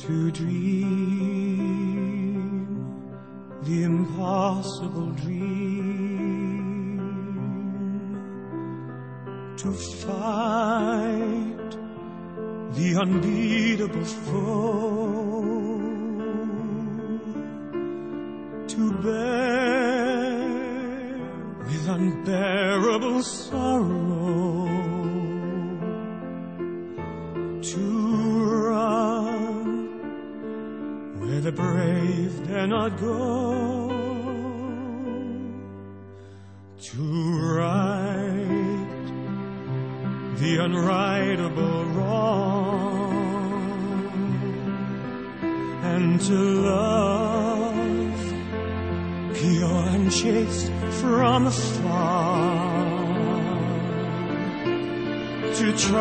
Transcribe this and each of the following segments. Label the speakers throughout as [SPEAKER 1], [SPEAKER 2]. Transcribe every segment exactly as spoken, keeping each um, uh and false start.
[SPEAKER 1] to dream the impossible dream, to fight the unbeatable foe, to bear with unbearable sorrow, to run where the brave dare not go, to right the unrightable wrong, and to love pure and chaste from afar, to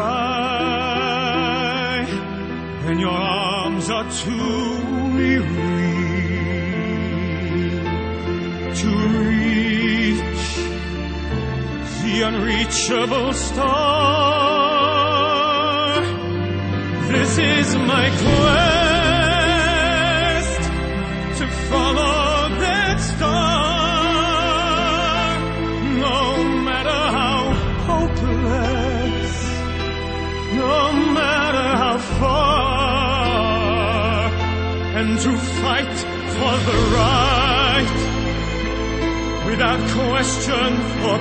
[SPEAKER 1] try when your arms are too weary, to reach the unreachable star. This is my quest, to follow that star, no matter how hopeless, no matter how far, and to fight for the right without question or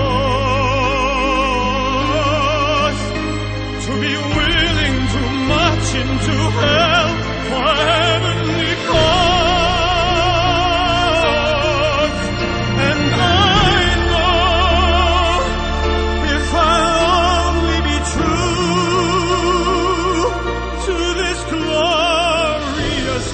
[SPEAKER 1] pause, to be willing to march into hell for a heavenly cause. And I know if I'll only be true to this glorious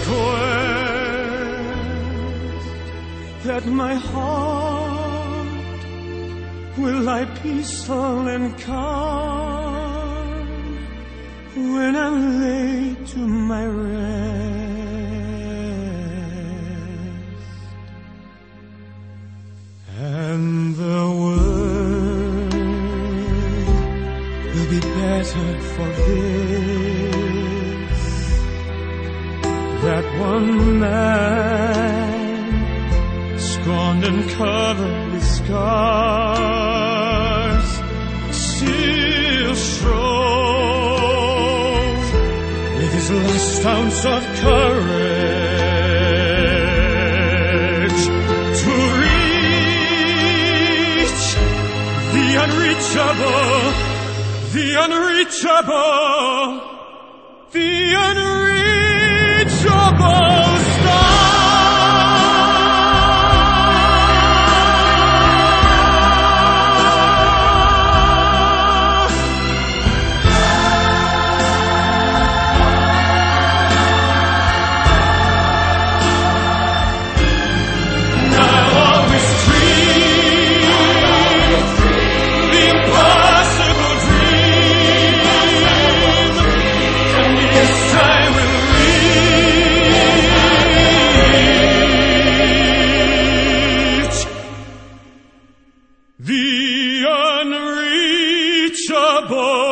[SPEAKER 1] quest, that my heart will lie peaceful and calm when I'm laid to my rest, and the world will be better for this, that one man scorned and covered with scars still strove with his last ounce of courage to reach the unreachable, the unreachable, the unreachable star. The unreachable.